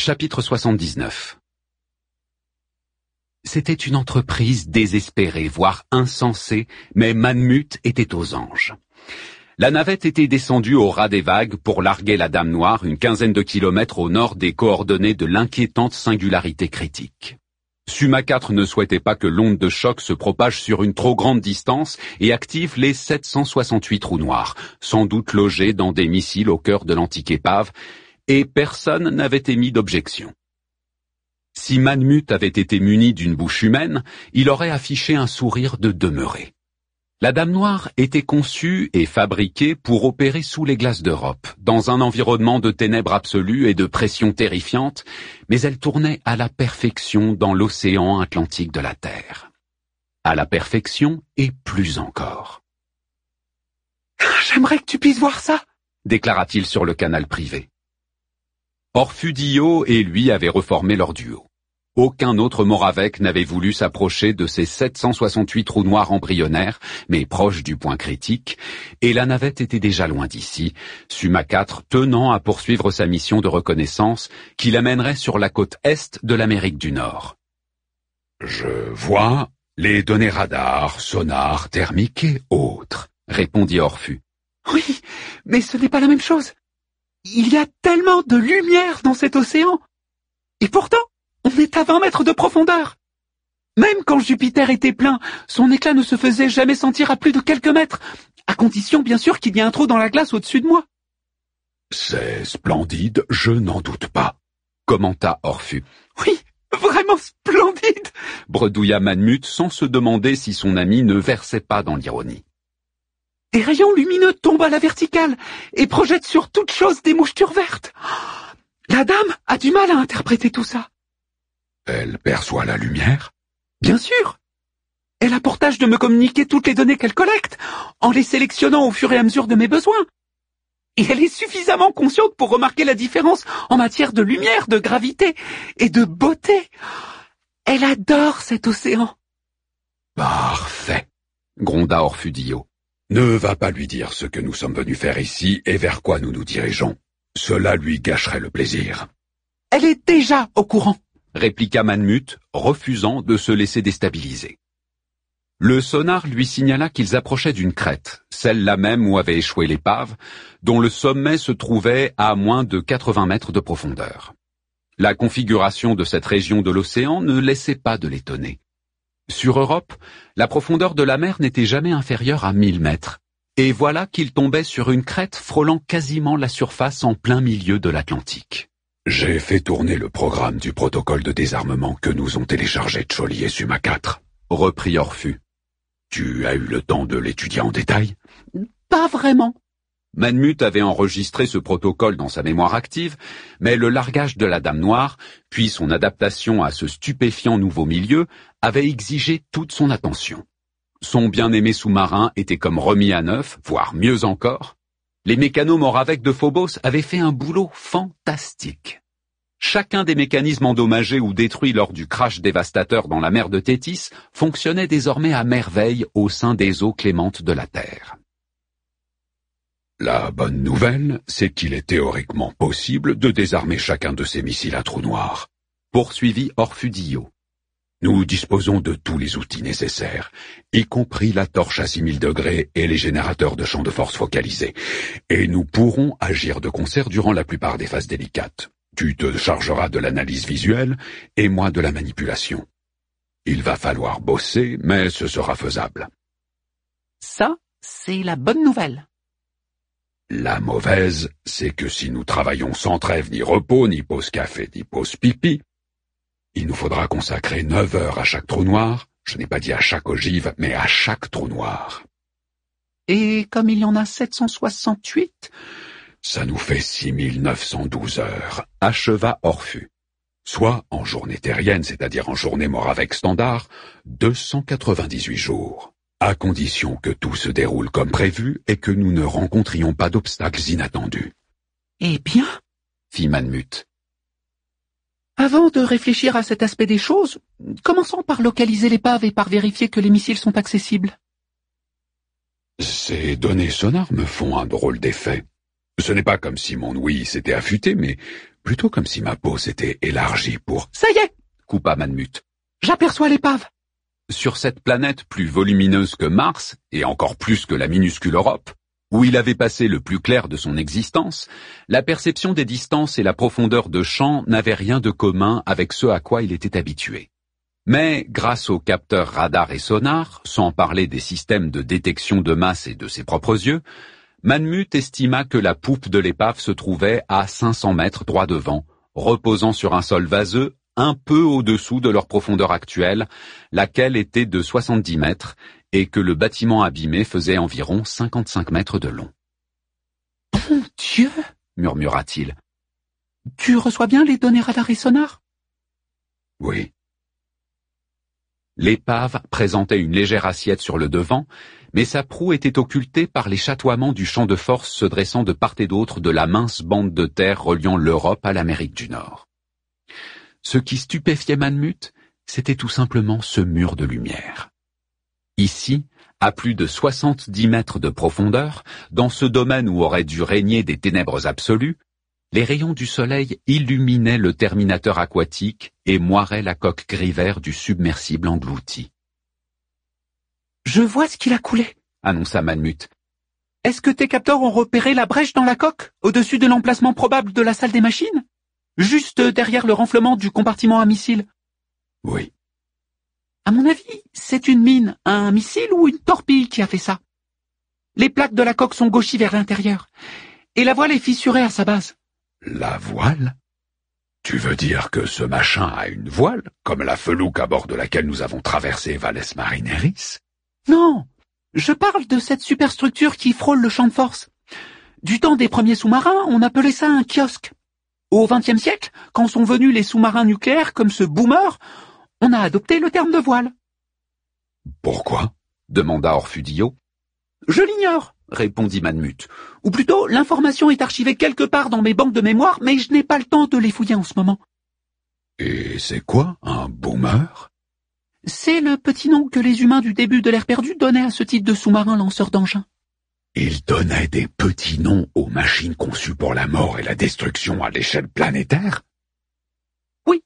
Chapitre 79. C'était une entreprise désespérée, voire insensée, mais Manmut était aux anges. La navette était descendue au ras des vagues pour larguer la Dame Noire une quinzaine de kilomètres au nord des coordonnées de l'inquiétante singularité critique. Suma 4 ne souhaitait pas que l'onde de choc se propage sur une trop grande distance et active les 768 trous noirs, sans doute logés dans des missiles au cœur de l'antique épave, et personne n'avait émis d'objection. Si Manmut avait été muni d'une bouche humaine, il aurait affiché un sourire de demeuré. La Dame Noire était conçue et fabriquée pour opérer sous les glaces d'Europe, dans un environnement de ténèbres absolues et de pression terrifiante, mais elle tournait à la perfection dans l'océan Atlantique de la Terre. À la perfection et plus encore. « J'aimerais que tu puisses voir ça !» déclara-t-il sur le canal privé. Orfudio et lui avaient reformé leur duo. Aucun autre Moravec n'avait voulu s'approcher de ces 768 trous noirs embryonnaires, mais proches du point critique, et la navette était déjà loin d'ici, Suma 4 tenant à poursuivre sa mission de reconnaissance qui l'amènerait sur la côte est de l'Amérique du Nord. « Je vois les données radars, sonars, thermiques et autres, » répondit Orfu. « Oui, mais ce n'est pas la même chose. Il y a tellement de lumière dans cet océan. Et pourtant, on est à 20 mètres de profondeur. Même quand Jupiter était plein, son éclat ne se faisait jamais sentir à plus de quelques mètres, à condition bien sûr qu'il y ait un trou dans la glace au-dessus de moi. »« C'est splendide, je n'en doute pas, » commenta Orfu. « Oui, vraiment splendide !» bredouilla Manmut sans se demander si son ami ne versait pas dans l'ironie. Des rayons lumineux tombent à la verticale et projettent sur toute chose des mouchetures vertes. La dame a du mal à interpréter tout ça. Elle perçoit la lumière ? Bien sûr. Elle a pour tâche de me communiquer toutes les données qu'elle collecte, en les sélectionnant au fur et à mesure de mes besoins. Et elle est suffisamment consciente pour remarquer la différence en matière de lumière, de gravité et de beauté. Elle adore cet océan. Parfait, gronda Orfudio. Ne va pas lui dire ce que nous sommes venus faire ici et vers quoi nous nous dirigeons. Cela lui gâcherait le plaisir. Elle est déjà au courant, répliqua Manmut, refusant de se laisser déstabiliser. Le sonar lui signala qu'ils approchaient d'une crête, celle-là même où avait échoué l'épave, dont le sommet se trouvait à moins de 80 mètres de profondeur. La configuration de cette région de l'océan ne laissait pas de l'étonner. Sur Europe, la profondeur de la mer n'était jamais inférieure à 1000 mètres, et voilà qu'il tombait sur une crête frôlant quasiment la surface en plein milieu de l'Atlantique. J'ai fait tourner le programme du protocole de désarmement que nous ont téléchargé Tcholi et Suma 4, reprit Orfu. Tu as eu le temps de l'étudier en détail ? Pas vraiment. Manmut avait enregistré ce protocole dans sa mémoire active, mais le largage de la Dame Noire, puis son adaptation à ce stupéfiant nouveau milieu, avait exigé toute son attention. Son bien-aimé sous-marin était comme remis à neuf, voire mieux encore. Les mécanos Moravec de Phobos avaient fait un boulot fantastique. Chacun des mécanismes endommagés ou détruits lors du crash dévastateur dans la mer de Thétis fonctionnait désormais à merveille au sein des eaux clémentes de la Terre. La bonne nouvelle, c'est qu'il est théoriquement possible de désarmer chacun de ces missiles à trous noirs, poursuivit Orfudio. Nous disposons de tous les outils nécessaires, y compris la torche à 6000 degrés et les générateurs de champs de force focalisés, et nous pourrons agir de concert durant la plupart des phases délicates. Tu te chargeras de l'analyse visuelle et moi de la manipulation. Il va falloir bosser, mais ce sera faisable. Ça, c'est la bonne nouvelle. La mauvaise, c'est que si nous travaillons sans trêve ni repos, ni pause café, ni pause pipi, il nous faudra consacrer 9 heures à chaque trou noir, je n'ai pas dit à chaque ogive, mais à chaque trou noir. Et comme il y en a 768, ça nous fait 6912 heures, acheva Orfu. Soit en journée terrienne, c'est-à-dire en journée Moravec standard, 298 jours. À condition que tout se déroule comme prévu et que nous ne rencontrions pas d'obstacles inattendus. Eh bien, fit Manmut. Avant de réfléchir à cet aspect des choses, commençons par localiser l'épave et par vérifier que les missiles sont accessibles. Ces données sonores me font un drôle d'effet. Ce n'est pas comme si mon ouïe s'était affûtée, mais plutôt comme si ma peau s'était élargie pour... Ça y est, coupa Manmut. j'aperçois l'épave. Sur cette planète plus volumineuse que Mars, et encore plus que la minuscule Europe, où il avait passé le plus clair de son existence, la perception des distances et la profondeur de champ n'avaient rien de commun avec ce à quoi il était habitué. Mais, grâce aux capteurs radar et sonar, sans parler des systèmes de détection de masse et de ses propres yeux, Manmut estima que la poupe de l'épave se trouvait à 500 mètres droit devant, reposant sur un sol vaseux un peu au-dessous de leur profondeur actuelle, laquelle était de 70 mètres, et que le bâtiment abîmé faisait environ 55 mètres de long. « Bon Dieu !» murmura-t-il. « Tu reçois bien les données radar et sonar ?» « Oui. » L'épave présentait une légère assiette sur le devant, mais sa proue était occultée par les chatoiements du champ de force se dressant de part et d'autre de la mince bande de terre reliant l'Europe à l'Amérique du Nord. Ce qui stupéfiait Manmut, c'était tout simplement ce mur de lumière. Ici, à plus de 70 mètres de profondeur, dans ce domaine où auraient dû régner des ténèbres absolues, les rayons du soleil illuminaient le terminateur aquatique et moiraient la coque gris vert du submersible englouti. « Je vois ce qu'il a coulé, » annonça Manmut. « Est-ce que tes capteurs ont repéré la brèche dans la coque, au-dessus de l'emplacement probable de la salle des machines? Juste derrière le renflement du compartiment à missiles? » ?»« Oui. » »« À mon avis, c'est une mine, un missile ou une torpille qui a fait ça. Les plaques de la coque sont gauchies vers l'intérieur, et la voile est fissurée à sa base. » »« La voile? Tu veux dire que ce machin a une voile, comme la felouque à bord de laquelle nous avons traversé Valles Marineris? » »« Non, je parle de cette superstructure qui frôle le champ de force. Du temps des premiers sous-marins, on appelait ça un kiosque. Au XXe siècle, quand sont venus les sous-marins nucléaires comme ce Boomer, on a adopté le terme de voile. »« Pourquoi? » demanda Orfudio. « Je l'ignore, » répondit Manmut. « Ou plutôt, l'information est archivée quelque part dans mes banques de mémoire, mais je n'ai pas le temps de les fouiller en ce moment. »« Et c'est quoi, un boomer? » ?»« C'est le petit nom que les humains du début de l'ère perdue donnaient à ce type de sous-marin lanceur d'engins. » »« Ils donnaient des petits noms aux machines conçues pour la mort et la destruction à l'échelle planétaire? » »« Oui.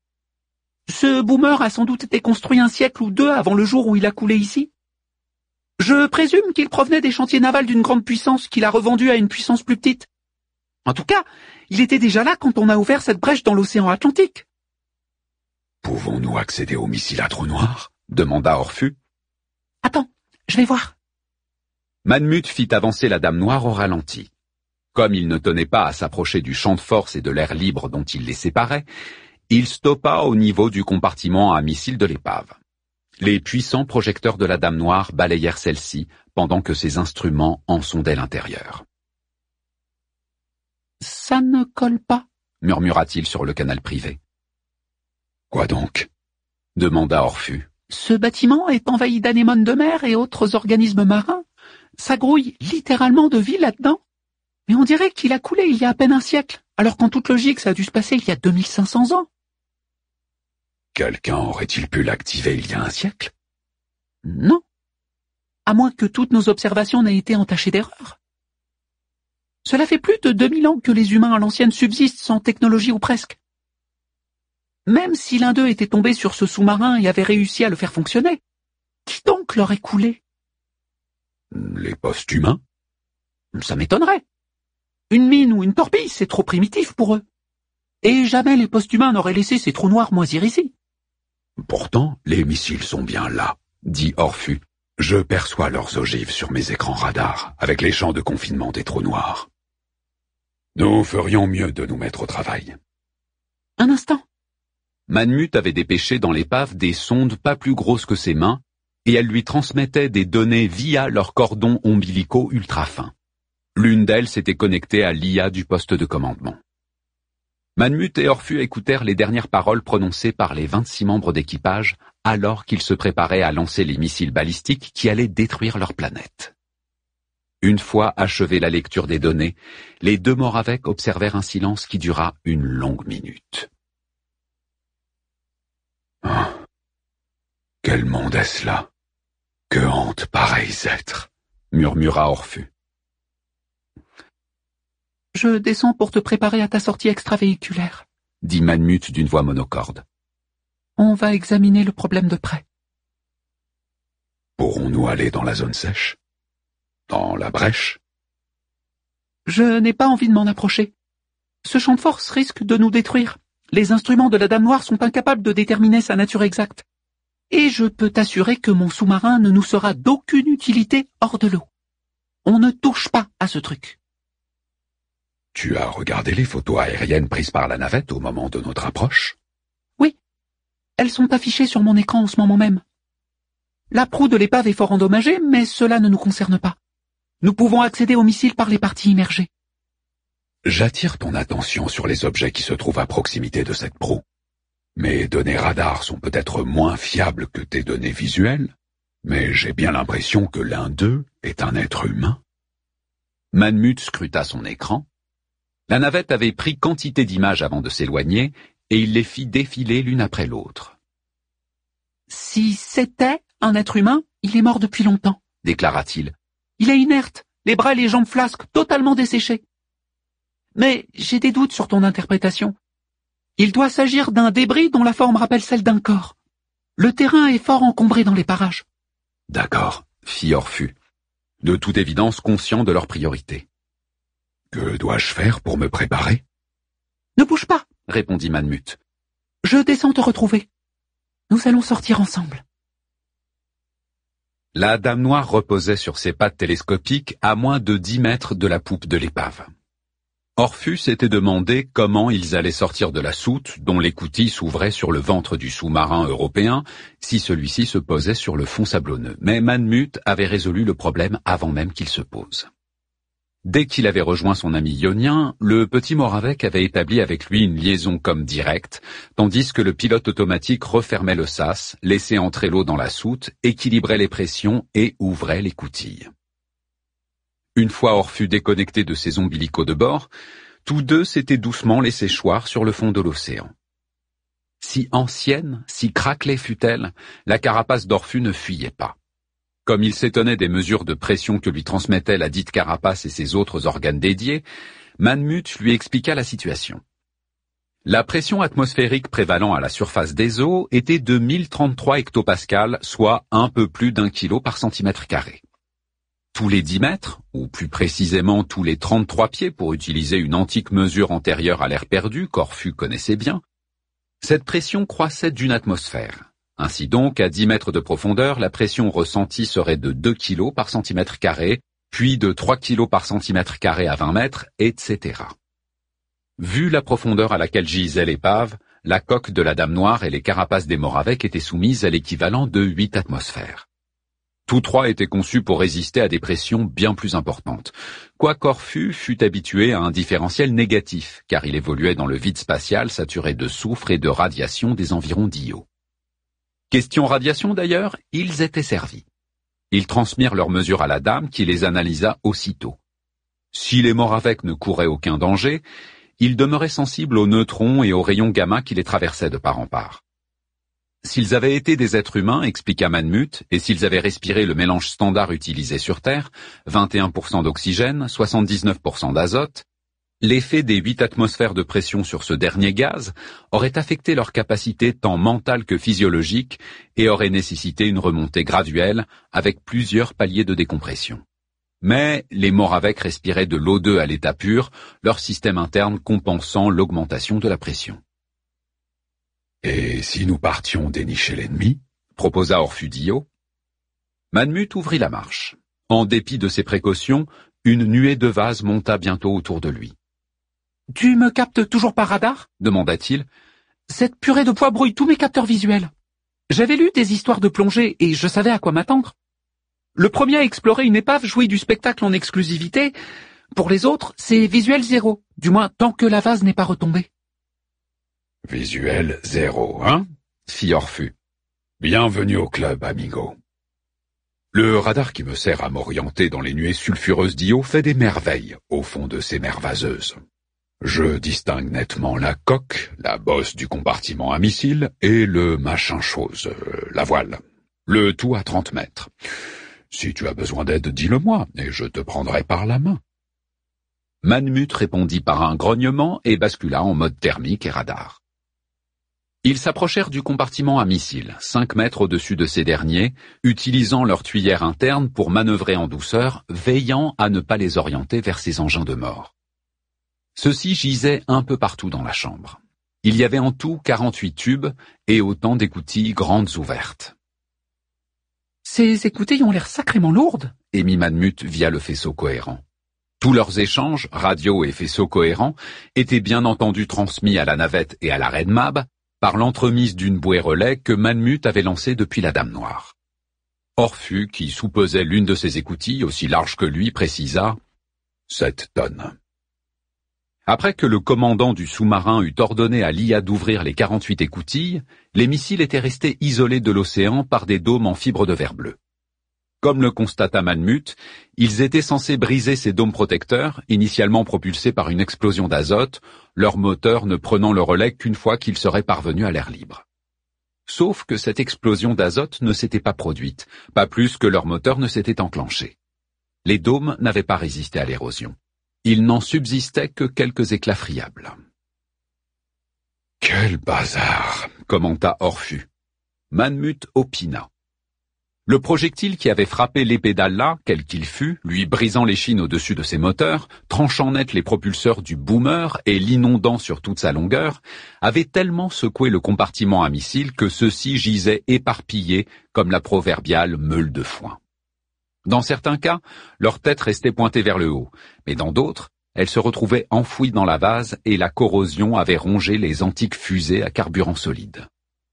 Ce Boomer a sans doute été construit un siècle ou deux avant le jour où il a coulé ici. Je présume qu'il provenait des chantiers navals d'une grande puissance qu'il a revendu à une puissance plus petite. En tout cas, il était déjà là quand on a ouvert cette brèche dans l'océan Atlantique. »« Pouvons-nous accéder au missile à trou noir? » demanda Orfu. « Attends, je vais voir. » Manmut fit avancer la Dame Noire au ralenti. Comme il ne tenait pas à s'approcher du champ de force et de l'air libre dont il les séparait, il stoppa au niveau du compartiment à missiles de l'épave. Les puissants projecteurs de la Dame Noire balayèrent celle-ci pendant que ses instruments en sondaient l'intérieur. « Ça ne colle pas, » murmura-t-il sur le canal privé. « Quoi donc ?» demanda Orfu. « Ce bâtiment est envahi d'anémones de mer et autres organismes marins. Ça grouille littéralement de vie là-dedans. Mais on dirait qu'il a coulé il y a à peine un siècle, alors qu'en toute logique ça a dû se passer il y a 2500 ans. » Quelqu'un aurait-il pu l'activer il y a un siècle? Non. À moins que toutes nos observations n'aient été entachées d'erreurs. Cela fait plus de 2000 ans que les humains à l'ancienne subsistent sans technologie ou presque. Même si l'un d'eux était tombé sur ce sous-marin et avait réussi à le faire fonctionner, qui donc l'aurait coulé? Les post-humains? Ça m'étonnerait. Une mine ou une torpille, c'est trop primitif pour eux. Et jamais les post-humains n'auraient laissé ces trous noirs moisir ici. Pourtant, les missiles sont bien là, dit Orfu. Je perçois leurs ogives sur mes écrans radars, avec les champs de confinement des trous noirs. Nous ferions mieux de nous mettre au travail. Un instant. Manmut avait dépêché dans l'épave des sondes pas plus grosses que ses mains, et elles lui transmettaient des données via leurs cordons ombilicaux ultra fins. L'une d'elles s'était connectée à l'IA du poste de commandement. Manmut et Orfu écoutèrent les dernières paroles prononcées par les 26 membres d'équipage alors qu'ils se préparaient à lancer les missiles balistiques qui allaient détruire leur planète. Une fois achevée la lecture des données, les deux Moraveks observèrent un silence qui dura une longue minute. Ah, quel monde est-ce là? Que hantent pareils êtres? Murmura Orfu. Je descends pour te préparer à ta sortie extravéhiculaire, dit Manmut d'une voix monocorde. On va examiner le problème de près. Pourrons-nous aller dans la zone sèche? Dans la brèche? Je n'ai pas envie de m'en approcher. Ce champ de force risque de nous détruire. Les instruments de la Dame Noire sont incapables de déterminer sa nature exacte. Et je peux t'assurer que mon sous-marin ne nous sera d'aucune utilité hors de l'eau. On ne touche pas à ce truc. Tu as regardé les photos aériennes prises par la navette au moment de notre approche? Oui. Elles sont affichées sur mon écran en ce moment même. La proue de l'épave est fort endommagée, mais cela ne nous concerne pas. Nous pouvons accéder au missile par les parties immergées. J'attire ton attention sur les objets qui se trouvent à proximité de cette proue. Mes données radar sont peut-être moins fiables que tes données visuelles, mais j'ai bien l'impression que l'un d'eux est un être humain. Manmut scruta son écran. La navette avait pris quantité d'images avant de s'éloigner, et il les fit défiler l'une après l'autre. Si c'était un être humain, il est mort depuis longtemps, déclara-t-il. Il est inerte, les bras et les jambes flasques, totalement desséchés. Mais j'ai des doutes sur ton interprétation. Il doit s'agir d'un débris dont la forme rappelle celle d'un corps. Le terrain est fort encombré dans les parages. D'accord, fit Orpheus, de toute évidence conscient de leur priorité. Que dois-je faire pour me préparer? Ne bouge pas, répondit Manmut. Je descends te retrouver. Nous allons sortir ensemble. La Dame Noire reposait sur ses pattes télescopiques à moins de 10 mètres de la poupe de l'épave. Orpheus s'était demandé comment ils allaient sortir de la soute dont l'écoutille s'ouvrait sur le ventre du sous-marin européen si celui-ci se posait sur le fond sablonneux. Mais Manmut avait résolu le problème avant même qu'il se pose. Dès qu'il avait rejoint son ami ionien, le petit Moravec avait établi avec lui une liaison comme directe, tandis que le pilote automatique refermait le sas, laissait entrer l'eau dans la soute, équilibrait les pressions et ouvrait l'écoutille. Une fois Orpheus déconnecté de ses ombilicaux de bord, tous deux s'étaient doucement laissés choir sur le fond de l'océan. Si ancienne, si craquelée fût-elle, la carapace d'Orpheus ne fuyait pas. Comme il s'étonnait des mesures de pression que lui transmettait la dite carapace et ses autres organes dédiés, Manmut lui expliqua la situation. La pression atmosphérique prévalant à la surface des eaux était de 1033 hectopascales, soit un peu plus d'1 kilo par centimètre carré. Tous les 10 mètres, ou plus précisément tous les 33 pieds pour utiliser une antique mesure antérieure à l'air perdu qu'Orpheus connaissait bien, cette pression croissait d'une atmosphère. Ainsi donc, à 10 mètres de profondeur, la pression ressentie serait de 2 kg par centimètre carré, puis de 3 kg par centimètre carré à 20 mètres, etc. Vu la profondeur à laquelle gisait l'épave, la coque de la Dame Noire et les carapaces des Moravec étaient soumises à l'équivalent de 8 atmosphères. Tous trois étaient conçus pour résister à des pressions bien plus importantes, quoique Orpheus fût habitué à un différentiel négatif, car il évoluait dans le vide spatial saturé de soufre et de radiation des environs d'Io. Question radiation d'ailleurs, ils étaient servis. Ils transmirent leurs mesures à la dame qui les analysa aussitôt. Si les Moravec ne couraient aucun danger, ils demeuraient sensibles aux neutrons et aux rayons gamma qui les traversaient de part en part. S'ils avaient été des êtres humains, expliqua Manmut, et s'ils avaient respiré le mélange standard utilisé sur Terre, 21% d'oxygène, 79% d'azote, l'effet des 8 atmosphères de pression sur ce dernier gaz aurait affecté leur capacité tant mentale que physiologique et aurait nécessité une remontée graduelle avec plusieurs paliers de décompression. Mais les Moravec respiraient de l'O2 à l'état pur, leur système interne compensant l'augmentation de la pression. « Et si nous partions dénicher l'ennemi ?» proposa Orpheus d'Io. Manmut ouvrit la marche. En dépit de ses précautions, une nuée de vases monta bientôt autour de lui. « Tu me captes toujours par radar ?» demanda-t-il. « Cette purée de poids brouille tous mes capteurs visuels. J'avais lu des histoires de plongée et je savais à quoi m'attendre. Le premier à explorer une épave jouit du spectacle en exclusivité. Pour les autres, c'est visuel 0, du moins tant que la vase n'est pas retombée. » « Visuel 0, hein ?» fit Orpheus. « Bienvenue au club, amigo. Le radar qui me sert à m'orienter dans les nuées sulfureuses d'Io fait des merveilles au fond de ces mers vaseuses. Je distingue nettement la coque, la bosse du compartiment à missile et le machin chose, la voile. Le tout à 30 mètres. Si tu as besoin d'aide, dis-le-moi et je te prendrai par la main. » Manmut répondit par un grognement et bascula en mode thermique et radar. Ils s'approchèrent du compartiment à missiles, 5 mètres au-dessus de ces derniers, utilisant leur tuyère interne pour manœuvrer en douceur, veillant à ne pas les orienter vers ces engins de mort. Ceux-ci gisaient un peu partout dans la chambre. Il y avait en tout 48 tubes et autant d'écoutilles grandes ouvertes. « Ces écoutilles ont l'air sacrément lourdes » émit Manmut via le faisceau cohérent. Tous leurs échanges, radio et faisceaux cohérents, étaient bien entendu transmis à la navette et à la Red Mab par l'entremise d'une bouée relais que Manmut avait lancée depuis la Dame Noire. Orpheus, qui soupesait l'une de ces écoutilles aussi large que lui, précisa « 7 tonnes ». Après que le commandant du sous-marin eut ordonné à l'IA d'ouvrir les 48 écoutilles, les missiles étaient restés isolés de l'océan par des dômes en fibre de verre bleu. Comme le constata Manmut, ils étaient censés briser ces dômes protecteurs, initialement propulsés par une explosion d'azote, leur moteur ne prenant le relais qu'une fois qu'ils seraient parvenus à l'air libre. Sauf que cette explosion d'azote ne s'était pas produite, pas plus que leur moteur ne s'était enclenché. Les dômes n'avaient pas résisté à l'érosion. Il n'en subsistait que quelques éclats friables. « Quel bazar !» commenta Orpheus. Manmut opina. Le projectile qui avait frappé l'épée d'Allah, quel qu'il fût, lui brisant l'échine au-dessus de ses moteurs, tranchant net les propulseurs du boomer et l'inondant sur toute sa longueur, avait tellement secoué le compartiment à missiles que ceux-ci gisaient éparpillés comme la proverbiale meule de foin. Dans certains cas, leur tête restait pointée vers le haut, mais dans d'autres, elle se retrouvait enfouie dans la vase et la corrosion avait rongé les antiques fusées à carburant solide.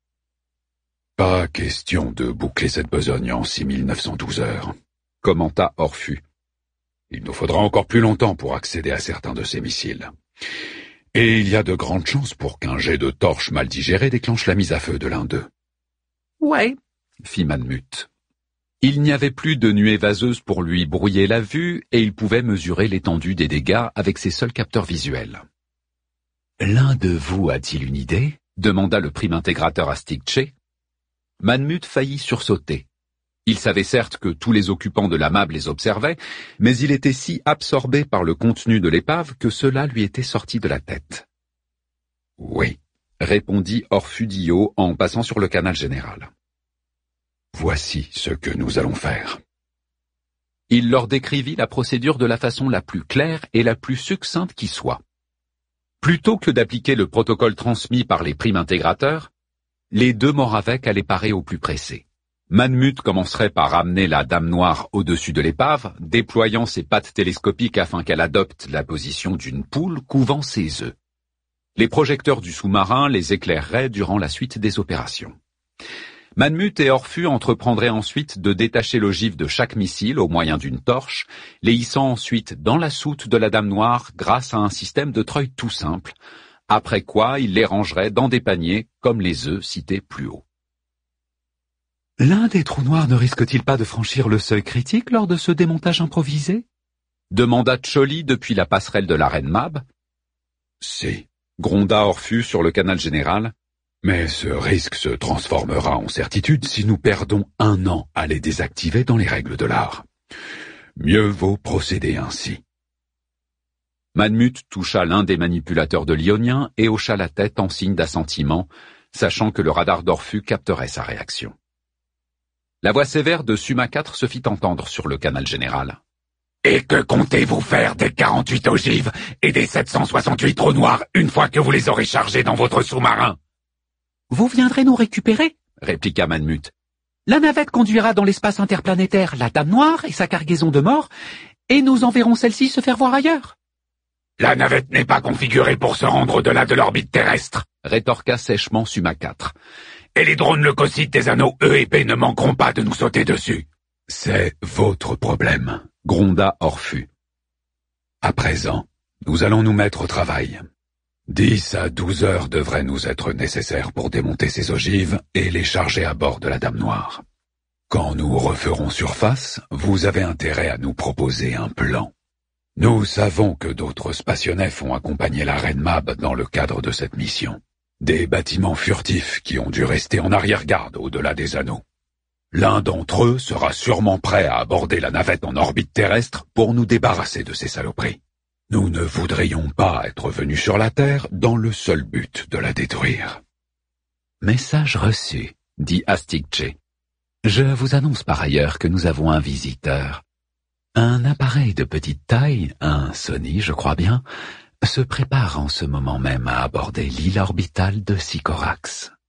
Pas question de boucler cette besogne en 6912 heures, commenta Orpheus. Il nous faudra encore plus longtemps pour accéder à certains de ces missiles. Et il y a de grandes chances pour qu'un jet de torche mal digéré déclenche la mise à feu de l'un d'eux. Ouais, fit Manmut. Il n'y avait plus de nuée vaseuse pour lui brouiller la vue et il pouvait mesurer l'étendue des dégâts avec ses seuls capteurs visuels. L'un de vous a-t-il une idée ? Demanda le prime intégrateur Astigche. Manmut faillit sursauter. Il savait certes que tous les occupants de la mab les observaient, mais il était si absorbé par le contenu de l'épave que cela lui était sorti de la tête. « Oui », répondit Orpheus Dio en passant sur le canal général. « Voici ce que nous allons faire. » Il leur décrivit la procédure de la façon la plus claire et la plus succincte qui soit. Plutôt que d'appliquer le protocole transmis par les primes intégrateurs, les deux Moravec allaient parer au plus pressé. Manmut commencerait par ramener la Dame Noire au-dessus de l'épave, déployant ses pattes télescopiques afin qu'elle adopte la position d'une poule couvant ses œufs. Les projecteurs du sous-marin les éclaireraient durant la suite des opérations. Manmut et Orpheus entreprendraient ensuite de détacher l'ogive de chaque missile au moyen d'une torche, les hissant ensuite dans la soute de la Dame Noire grâce à un système de treuil tout simple, après quoi ils les rangeraient dans des paniers comme les œufs cités plus haut. L'un des trous noirs ne risque-t-il pas de franchir le seuil critique lors de ce démontage improvisé ? Demanda Tcholi depuis la passerelle de la Reine Mab. Si, gronda Orpheus sur le canal général, mais ce risque se transformera en certitude si nous perdons 1 an à les désactiver dans les règles de l'art. Mieux vaut procéder ainsi. Manmut toucha l'un des manipulateurs de l'Ionien et hocha la tête en signe d'assentiment, sachant que le radar d'Orpheus capterait sa réaction. La voix sévère de Suma 4 se fit entendre sur le canal général. « Et que comptez-vous faire des 48 ogives et des 768 trous noirs une fois que vous les aurez chargés dans votre sous-marin ?» « Vous viendrez nous récupérer » répliqua Manmut. « La navette conduira dans l'espace interplanétaire la Dame Noire et sa cargaison de morts, et nous enverrons celle-ci se faire voir ailleurs. » « La navette n'est pas configurée pour se rendre au-delà de l'orbite terrestre, » rétorqua sèchement Suma 4. « Et les drones leucocytes des anneaux E&P ne manqueront pas de nous sauter dessus. »« C'est votre problème, » gronda Orpheus. « À présent, nous allons nous mettre au travail. 10 à 12 heures devraient nous être nécessaires pour démonter ces ogives et les charger à bord de la Dame Noire. Quand nous referons surface, vous avez intérêt à nous proposer un plan. Nous savons que d'autres spationefs ont accompagné la Reine Mab dans le cadre de cette mission. Des bâtiments furtifs qui ont dû rester en arrière-garde au-delà des anneaux. L'un d'entre eux sera sûrement prêt à aborder la navette en orbite terrestre pour nous débarrasser de ces saloperies. Nous ne voudrions pas être venus sur la Terre dans le seul but de la détruire. Message reçu, dit Astigche. Je vous annonce par ailleurs que nous avons un visiteur. Un appareil de petite taille, un Sony je crois bien, se prépare en ce moment même à aborder l'île orbitale de Sycorax.